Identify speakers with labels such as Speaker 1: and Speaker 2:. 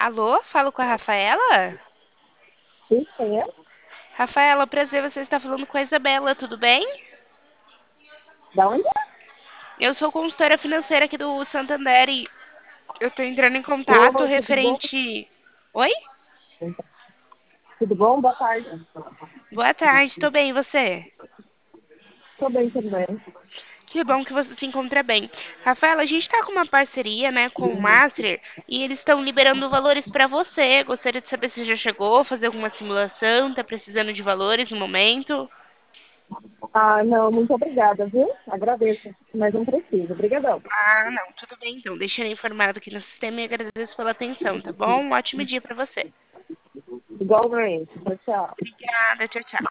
Speaker 1: Alô, falo com a Rafaela?
Speaker 2: Sim, quem é?
Speaker 1: Rafaela, prazer, você está falando com a Isabela, tudo bem?
Speaker 2: Da onde?
Speaker 1: Eu sou consultora financeira aqui do Santander e eu estou entrando em contato
Speaker 2: Oi, tudo bom?
Speaker 1: referente. Oi?
Speaker 2: Tudo bom? Boa tarde.
Speaker 1: Boa tarde, estou bem, e você?
Speaker 2: Tô bem também.
Speaker 1: Que bom que você se encontra bem. Rafaela, a gente está com uma parceria, né, com o Master e eles estão liberando valores para você. Gostaria de saber se já chegou a fazer alguma simulação, está precisando de valores no momento?
Speaker 2: Ah, não, muito obrigada, viu? Agradeço, mas não preciso. Obrigadão.
Speaker 1: Ah, não, tudo bem então. Deixa eu informado aqui no sistema e agradeço pela atenção, tá bom? Um ótimo dia para você.
Speaker 2: Igualmente. Tchau, tchau.
Speaker 1: Obrigada, tchau, tchau.